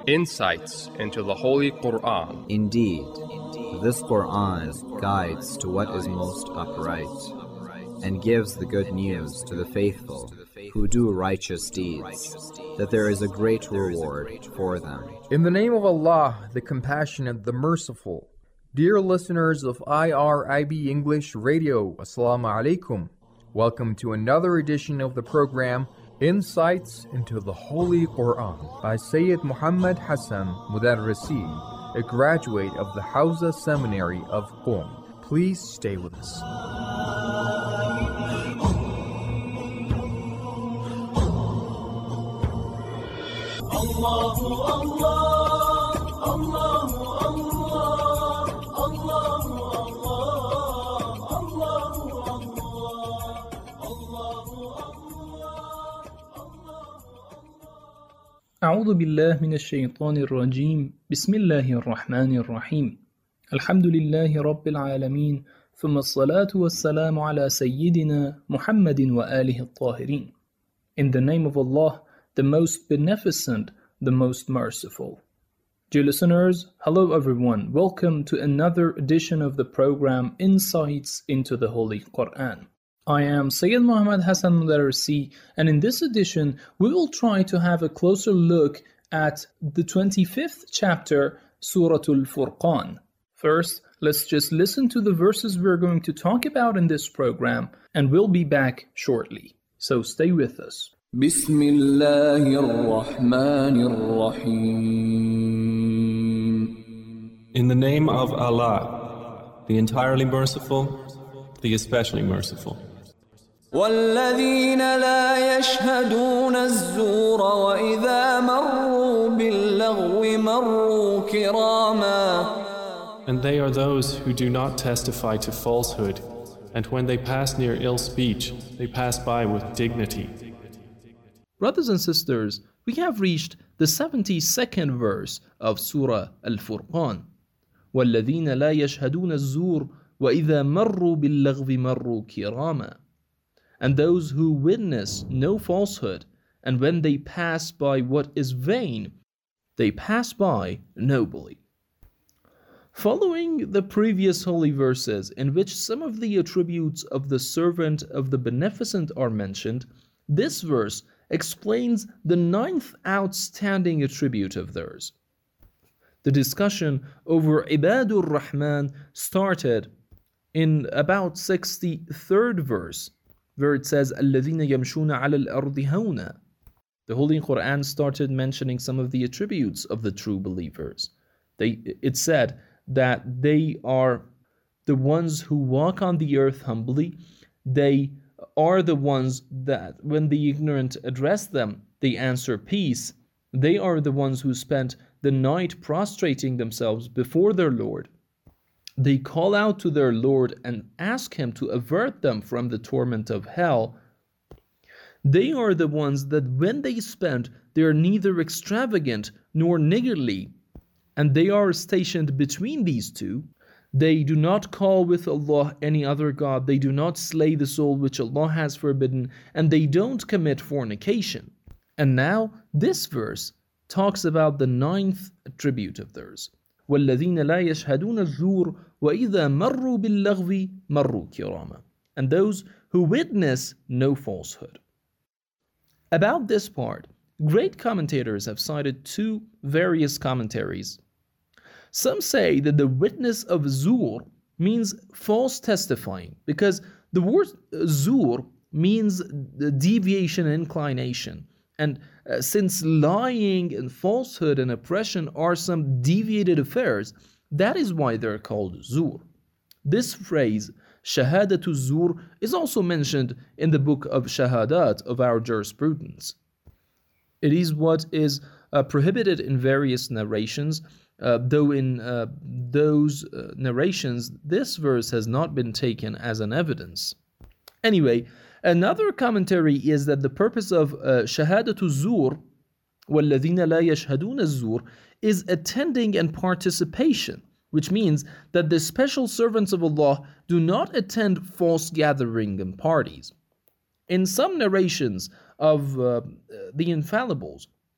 Insights into the Holy Quran. Indeed, this Quran guides to what is most upright, and gives the good news to the faithful who do righteous deeds, that there is a great reward for them. In the name of Allah, the Compassionate, the Merciful. Dear listeners of IRIB English Radio, Assalamu alaikum. Welcome to another edition of the program, Insights into the Holy Quran, by Sayyid Muhammad Hassan Mudarrisi, a graduate of the Hawza Seminary of Qom. Please stay with us. أعوذ بالله من الشيطان الرجيم بسم الله الرحمن الرحيم الحمد لله رب العالمين ثم الصلاة والسلام على سيدنا محمد وآله الطاهرين. In the name of Allah, the most beneficent, the most merciful. Dear listeners, hello everyone. Welcome to another edition of the program Insights into the Holy Quran. I am Sayyid Muhammad Hassan Mudarrisi, and in this edition we will try to have a closer look at the 25th chapter, Surah Al-Furqan. First, let's just listen to the verses we're going to talk about in this program, and we'll be back shortly. So stay with us. Bismillahir-Rahmanir-Rahim. In the name of Allah, the entirely merciful, the especially merciful. والذين لا يشهدون الزور وإذا مروا باللغو مروا كراما. And they are those who do not testify to falsehood, and when they pass near ill speech, they pass by with dignity. Brothers and sisters, we have reached the 72nd verse of Surah Al-Furqan. والذين لا يشهدون الزور وإذا مروا باللغو مروا كراما. And those who witness no falsehood, and when they pass by what is vain, they pass by nobly. Following the previous holy verses in which some of the attributes of the servant of the Beneficent are mentioned, this verse explains the 9th outstanding attribute of theirs. The discussion over Ibadur Rahman started in about 63rd verse, where it says الَّذِينَ يَمْشُونَ عَلَى الْأَرْضِ هَوْنًا. The Holy Quran started mentioning some of the attributes of the true believers. It said that they are the ones who walk on the earth humbly. They are the ones that when the ignorant address them, they answer peace. They are the ones who spent the night prostrating themselves before their Lord. They call out to their Lord and ask Him to avert them from the torment of hell. They are the ones that when they spend, they are neither extravagant nor niggardly, and they are stationed between these two. They do not call with Allah any other God, they do not slay the soul which Allah has forbidden, and they don't commit fornication. And now, this verse talks about the 9th attribute of theirs. وَالَّذِينَ لَا يَشْهَدُونَ الزُّورَ وَإِذَا مَرُّوا بِاللَّغْوِ مَرُّوا كِرَامًا. And those who witness no falsehood. About this part, great commentators have cited two various commentaries. Some say that the witness of zur means false testifying, because the word zur means the deviation and inclination. And since lying and falsehood and oppression are some deviated affairs, that is why they're called zur. This phrase, shahadatu zur, is also mentioned in the book of shahadat of our jurisprudence. It is what is prohibited in various narrations, though in those narrations, this verse has not been taken as an evidence. Anyway, another commentary is that the purpose of shahadatu zur, وَالَّذِينَ لَا يَشْهَدُونَ الزُّورَ, is attending and participation, which means that the special servants of Allah do not attend false gathering and parties. In some narrations of the infallibles,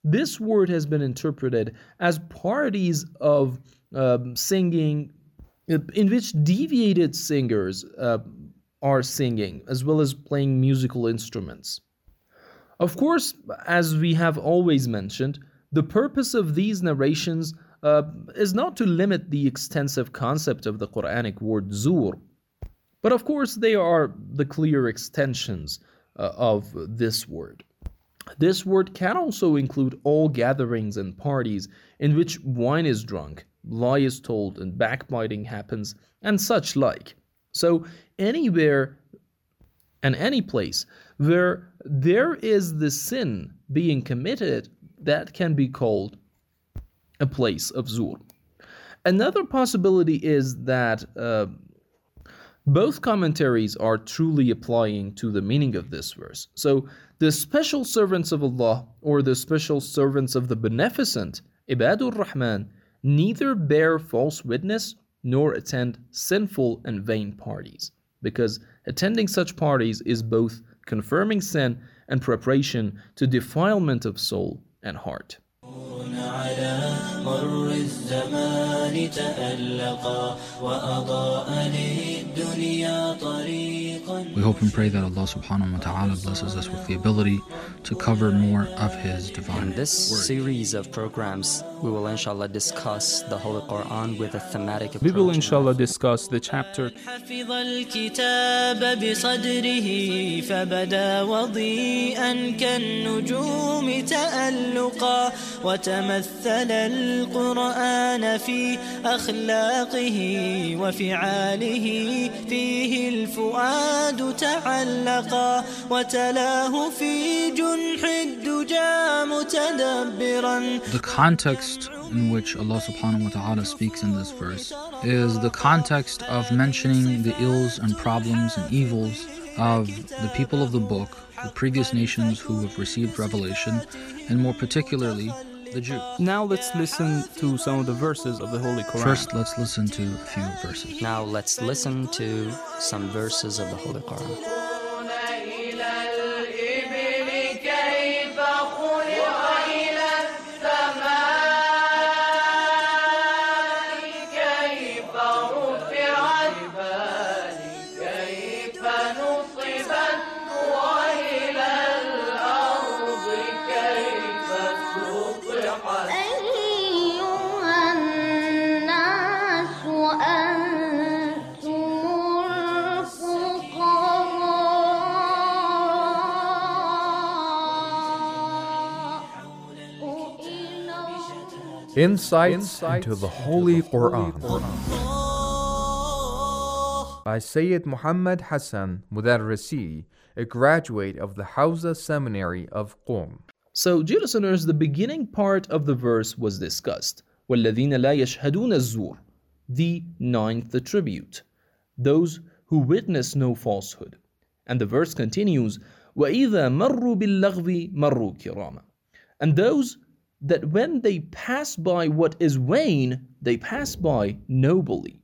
this word has been interpreted as parties of singing in which deviated singers are singing, as well as playing musical instruments. Of course, as we have always mentioned, the purpose of these narrations is not to limit the extensive concept of the Quranic word zur, but of course they are the clear extensions of this word. This word can also include all gatherings and parties in which wine is drunk, lie is told, and backbiting happens, and such like. So anywhere and any place where there is the sin being committed, that can be called a place of zur. Another possibility is that both commentaries are truly applying to the meaning of this verse. So the special servants of Allah, or the special servants of the Beneficent, Ibadur Rahman, neither bear false witness nor attend sinful and vain parties, because attending such parties is both confirming sin and preparation to defilement of soul and heart. We hope and pray that Allah subhanahu wa ta'ala blesses us with the ability to cover more of His divine In this word. series of programs, we will inshallah discuss the Holy Quran with a thematic approach. We will inshallah discuss the chapter حفظ الكتاب بصدره فبدا وضيئا كالنجوم تألقا وتمثل القرآن في أخلاقه وفعاله فيه الفؤاد تعلقا وتلاه في جنح الدجى متدبرا. The context in which Allah subhanahu wa ta'ala speaks in this verse is the context of mentioning the ills and problems and evils of the people of the book, the previous nations who have received revelation, and more particularly the Jews. Now let's listen to some of the verses of the Holy Quran. First, let's listen to a few verses. Now let's listen to some verses of the Holy Quran. Insights into the Holy Quran by Sayyid Muhammad Hassan Mudarrisi, a graduate of the Hawza Seminary of Qom. So, dear listeners, the beginning part of the verse was discussed. وَالَّذِينَ لَا يَشْهَدُونَ الزُّورَ, the ninth attribute, those who witness no falsehood. And the verse continues, وَإِذَا مَرُّوا بِاللَّغْوِ مَرُّوا كِرَامًا, and those that when they pass by what is vain, they pass by nobly.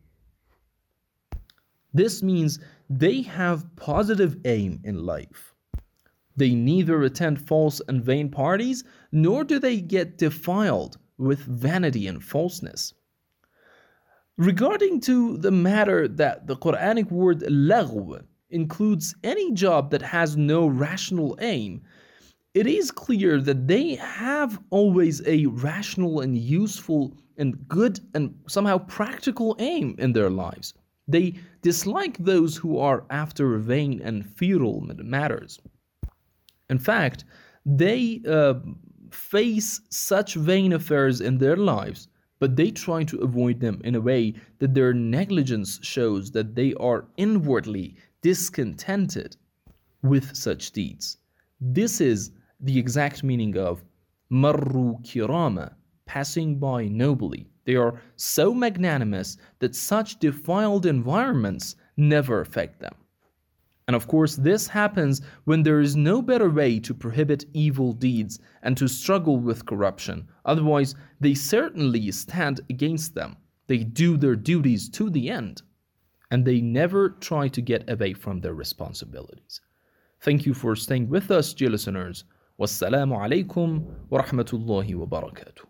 This means they have positive aim in life. They neither attend false and vain parties, nor do they get defiled with vanity and falseness. Regarding to the matter that the Quranic word laghw includes any job that has no rational aim, it is clear that they have always a rational and useful and good and somehow practical aim in their lives. They dislike those who are after vain and futile matters. In fact, they face such vain affairs in their lives, but they try to avoid them in a way that their negligence shows that they are inwardly discontented with such deeds. This is the exact meaning of marru kirama, passing by nobly. They are so magnanimous that such defiled environments never affect them. And of course, this happens when there is no better way to prohibit evil deeds and to struggle with corruption. Otherwise, they certainly stand against them. They do their duties to the end, and they never try to get away from their responsibilities. Thank you for staying with us, dear listeners. Wassalamu alaikum wa rahmatullahi wa barakatuh.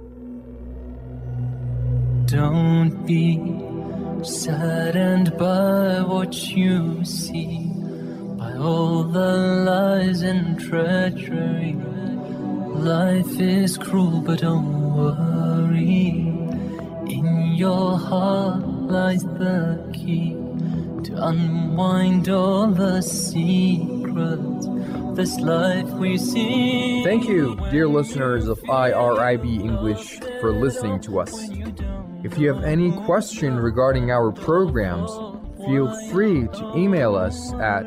Don't be saddened by what you see, by all the lies and treachery. Life is cruel, but don't worry. In your heart lies the key to unwind all the secrets of this life we see. Thank you, dear listeners of IRIB English, for listening to us. If you have any question regarding our programs, feel free to email us at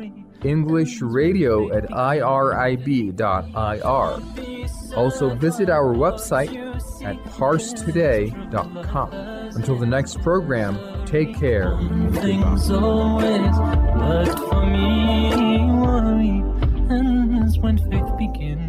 englishradio@irib.ir. Also visit our website at parstoday.com. Until the next program, take care. Things always worked for me. Worry ends when faith begins.